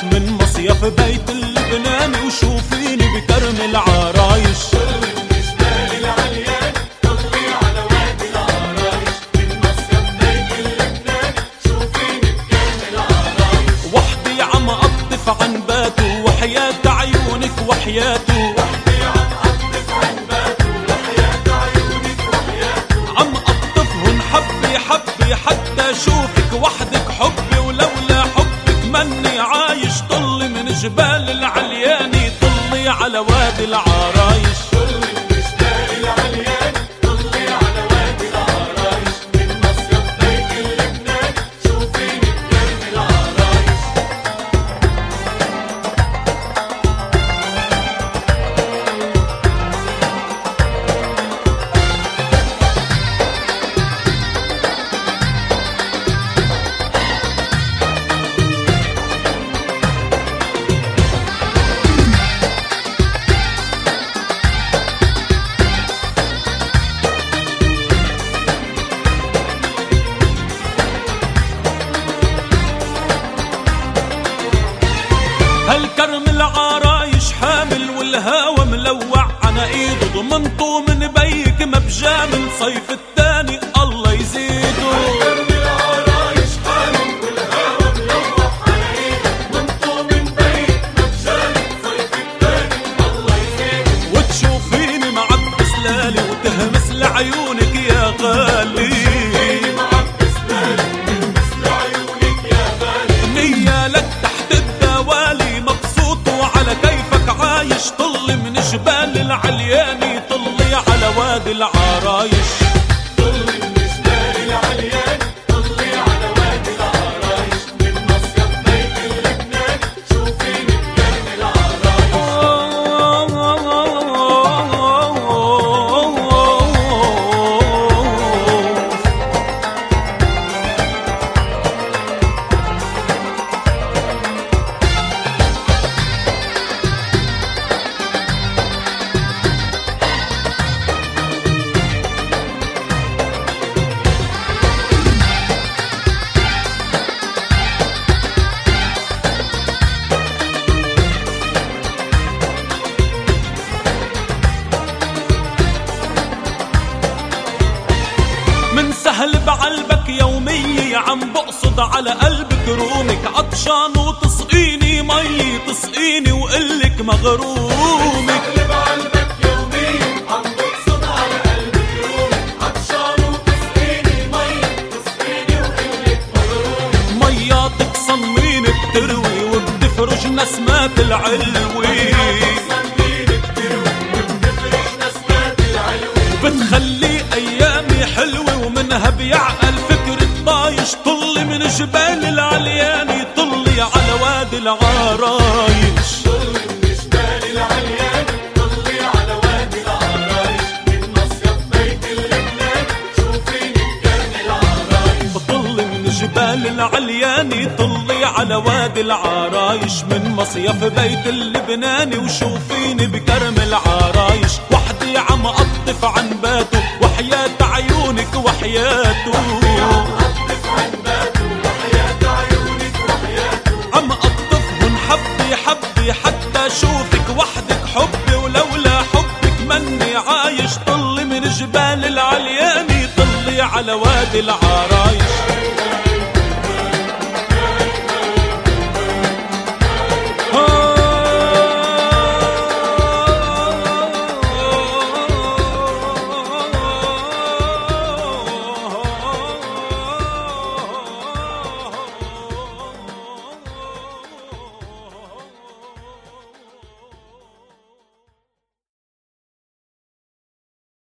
من مصيف بيت اللبناني وشوفيني بكرم العرايش. وحدي عم أقطف عن باته وحياة عيونك وحياته، عم أقطفهن حبي حبي حتى أشوفك وحدك حبي، ولولا حبك مني عايش. طلي من جبال العلياني طلي على وادي العرايش. هالكرم العرايش حامل والهوى ملوع على ايده، ضمنته من بيك ما بجامل صيف التاني الله يزيده. هالكرم العرايش حامل والهوى ملوع على ايده، ضمنته من بيك ما بجامل صيف التاني الله يزيده. وتشوفيني معبس لالي وتهمس لعيونك يا غالي، طلي من جبال العلياني طلي على وادي العرايش. طلي من جبال العلياني طلي على وادي العرايش، من مصيف بيت اللبناني شوفيني بكرم العرايش. من سهل بعلبك يومية عم بقصد على قلبك رومك، عطشان وتسقيني مي تسقيني وقلك مغرومك. من سهل بعلبك يومية عم بقصد على قلبك رومك، عطشان وتسقيني مي تسقيني وقلك مغرومك. مياتك صنوين بتروي وبتفرج نسمات العلوي، بتخلي ايامي حلوه ومنها بيعقل فكر الطايش. طلي من جبال العلياني طلي على وادي العرايش. طلي من جبال العلياني طلي على وادي العرايش، من مصيف بيت اللبناني شوفيني بكرم العرايش. طلي من جبال العلياني طلي على وادي العرايش، من مصيف بيت اللبناني وشوفيني بكرم العرايش. وحدي عم أقطف عن باته وحياة عيونك وحياته، عم أقطفهن حبي حبي حتى أشوفك وحدك حبي، ولولا حبك مني عايش. طلي من جبال العلياني طلي على وادي العرايش.